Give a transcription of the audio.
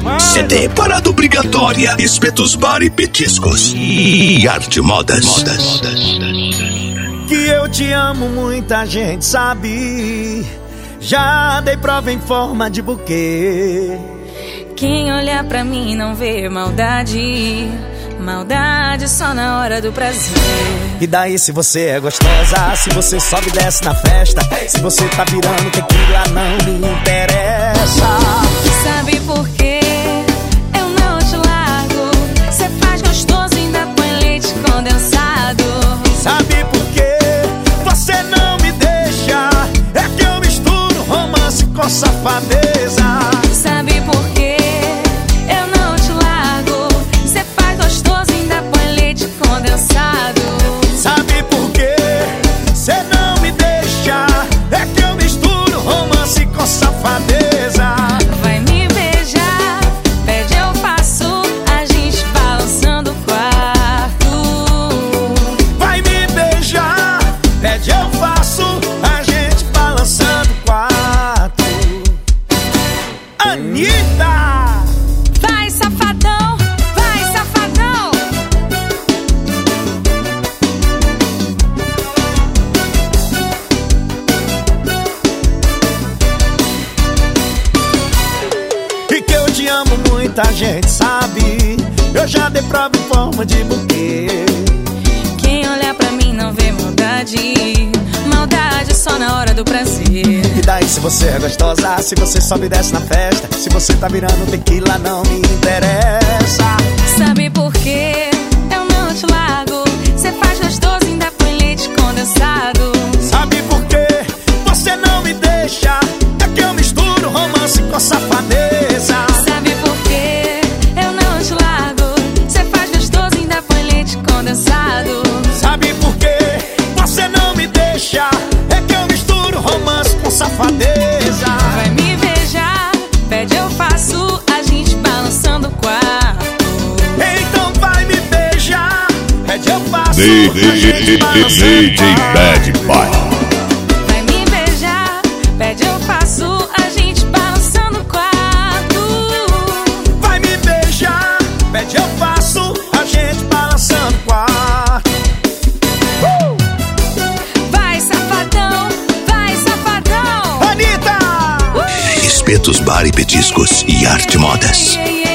CD, parada obrigatória, Espetos Bar e Petiscos e Arte Modas. Que eu te amo, muita gente sabe. Já dei prova em forma de buquê. Quem olhar pra mim não vê maldade. Maldade só na hora do prazer. E daí se você é gostosa, se você sobe e desce na festa, se você tá virando tequila, não me interessa. Sabe por quê? Eu não te largo. Cê faz gostoso e ainda põe leite condensado. Sabe por quê? Você não me deixa. É que eu misturo romance com safadeza. Sabe por quê? Eu não te largo. Cê faz gostoso e ainda põe leite condensado. Sabe por quê? Cê não me deixa. É que eu misturo romance com safadeza. Vai me beijar, pede eu faço, a gente balançando o quarto. Vai me beijar, pede eu faço, a gente balançando o quarto. Anitta! Vai safadão, vai safadão. E que eu te amo, muita gente sabe. Eu já dei prova em forma de buquê. Quem olhar pra mim não vê maldade. Maldade só na hora do prazer. E daí se você é gostosa, se você sobe e desce na festa, se você tá virando tequila, não me interessa. Sabe por quê? Eu não te largo. Cê faz gostoso e ainda põe leite condensado. Sabe por quê? Você não me deixa. É que eu misturo romance com safadeza. Sabe por quê? Eu não te largo. Cê faz gostoso e ainda põe leite condensado. Sabe por quê? Você não me deixa. É que eu misturo romance com safadeza. Vai me beijar, pede eu faço, a gente balançando o quarto. Então vai me beijar, pede eu faço, DJ Bad Boy. Vai me beijar, pede eu faço, a gente balançando o quarto. Vai me beijar, pede eu faço, a gente balançando o quarto. Vai safadão, vai safadão. Anitta! Espetos Bar e Petiscos e Arte Modas. Yeah, yeah, yeah.